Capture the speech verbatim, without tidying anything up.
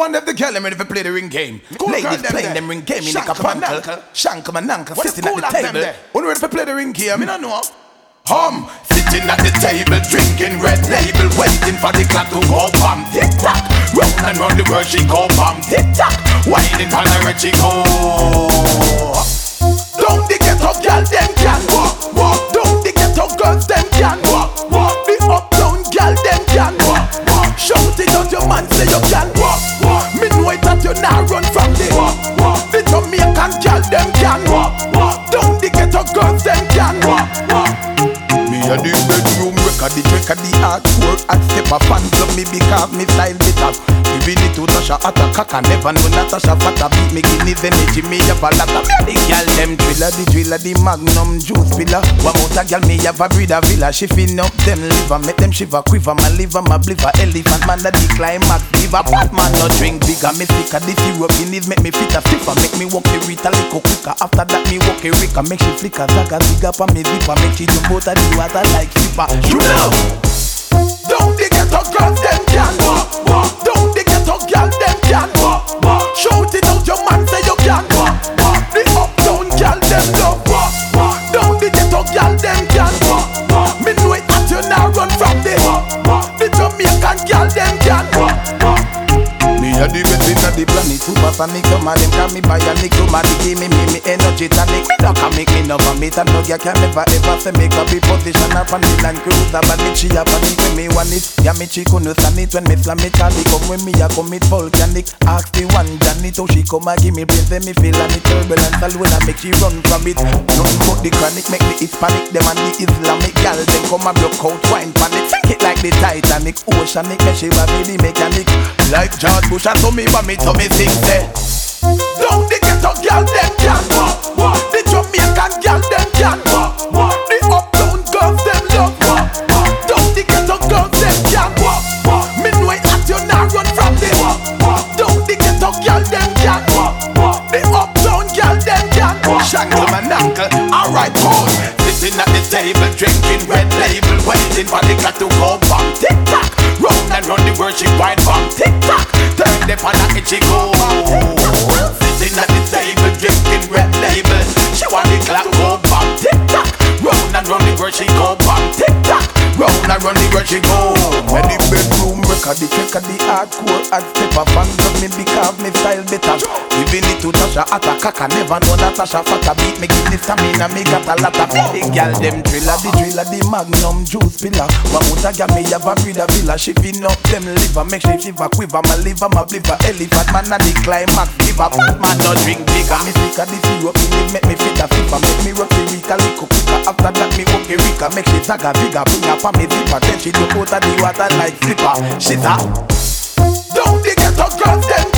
want them the girl them ready to play the ring game. Cool Ladies them playing there. them ring game in the Shank 'em and capantle. uncle. Shank 'em and uncle What sitting the cool at of the them table. there? When ready to play the ring game, I don't know. Hum, sitting at the table, drinking red label, waiting for the clock to go bam, tick tock. Round and round the world she go bam, tick tock. Whining on the red she go. Down the ghetto girl them can walk, walk. Down the ghetto girls them can walk, walk. The uptown girl them can walk, walk. Shout it out your man say you can walk, walk. Me know it that you not run from the walk, walk. The Jamaican girl them can walk, walk. Down the ghetto girls them can walk, walk. Me a the bedroom record, the trick of the hardcore. At step a fan club me because me style bitter. Give it to Tasha at a cock, I never know Natasha Fata beat me Guinness energy, me have a lot of me. The girl them thriller, the thriller, the magnum juice pillar. One more a girl me have a breeder villa. She fin up them liver, make them shiver, quiver. My liver, my bliver, elephant man that the climax giver. Bad man no drink bigger, me sick of the syrup. Guinness make me fit a stiffer, make me walk the Rita little quicker. After that me walk a Rika, make she flicker, zaga zigga pa me zipper, make she jump out of the water like flipper. You know. Down the ghetto girls them can walk, walk. Down the ghetto girl them can walk, walk. Shout it out your man say you can walk, walk. The uptown girl them love walk, walk. Down the ghetto girl them can walk, walk. Me know it that you not run from the walk, walk. The Jamaican girl them can walk, walk. Me a the best in the planet, supersonic. Some of them can me bionic, somebody give me me me energy tonic. Me no can make me no vomit, and no girl can never ever say me copy position up on the Land Cruiser. But me she a panic when me want it. Yeah me chick no stand it when me slam it. Call it come when me a commit volcanic. Ask the one Janet how she come a give me brains, then me feel and it turbulence. All when I make she run from it. Nothing but the chronic make the Hispanic, them and the Islamic gal. Them come a block out wine panic. Sink it like the Titanic, oceanic. Me she a be the mechanic. Like George Bush and to me vomit, to me sing say. Down the ghetto girl them can walk, walk. The Jamaican girl them can walk, walk. The uptown girls them love walk, walk. Down the ghetto girls them can walk, walk. Me know it that you not run from the walk, walk. Down the ghetto girl them can walk, walk. The uptown girl them can walk. Shank 'em and uncle, alright pause. Sitting at the table drinking red label, waiting for the clock to go bam, tick tock. Round and round the world she whine bam, tick tock. Turn the pan and she go. Sitting at the table drinking red label, she want the clock go bam, tick tock. Round and round the world she go bam, tick tock. Round and round the world she go. when the bedroom record, the trick of the hardcore. At step a fan club me because me style better. Giving it to Tasha at a cock, I never know that Tasha Fata beat me Guinness stamina, me got a lot of the girl them thriller, the thriller, the magnum juice pillar. One more a girl me have a breeder villa. She fin up them liver, make she shiver, quiver. My liver, my bliver, elephant man a the climax giver. Bad man no drink bigger, me sick of the syrup. Guinness make me fit a fever, make me rock the Rita little quicker. After that me walk a Rika, make she zaga bigger, bring up on me zipper, then she jump out of the water like flipper. She's a down the ghetto girls them